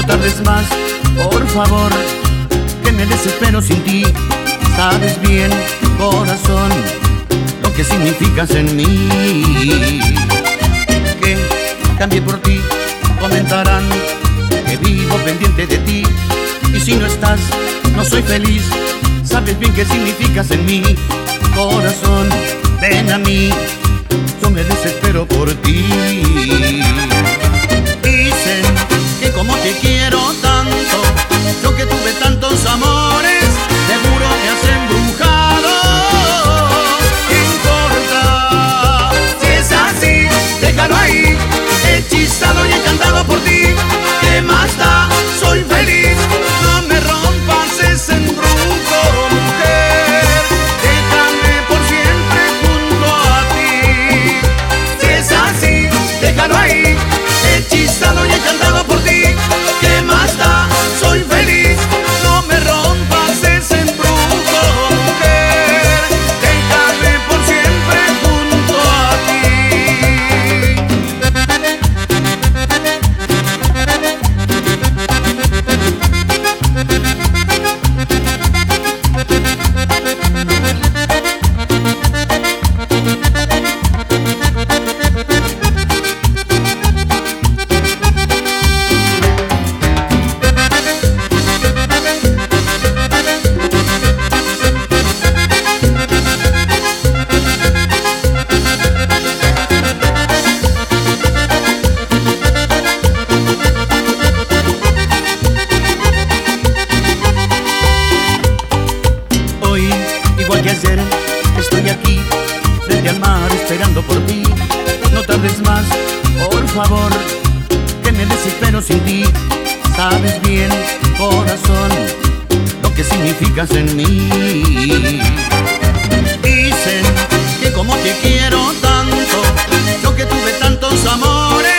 tardes más, por favor, que me desespero sin ti. Sabes bien, corazón, lo que significas en mí. Que cambié por ti, comentarán que vivo pendiente de ti. Y si no estás, no soy feliz. Sabes bien qué significas en mí. Corazón, ven a mí, yo me desespero por ti. Dicen que como te quiero tanto, yo que tuve tantos amores, seguro me has embrujado. ¿Qué importa? Si es así, déjalo ahí, hechizado y encantado por ti. ¿Qué más da? Soy feliz. No me rompas ese embrujo, mujer. Déjame por siempre junto a ti. Si es así, déjalo ahí, hechizado y encantado por ti. ¿Qué más da? Soy feliz. No me rompas ese embrujo, mujer. Déjame por siempre junto a ti. Hoy, igual que ayer, estoy aquí, frente al mar, esperando por ti. No tardes más, por favor, que me desespero sin ti. Sabes bien, corazón, lo que significas en mí. Dicen que como te quiero tanto, yo que tuve tantos amores,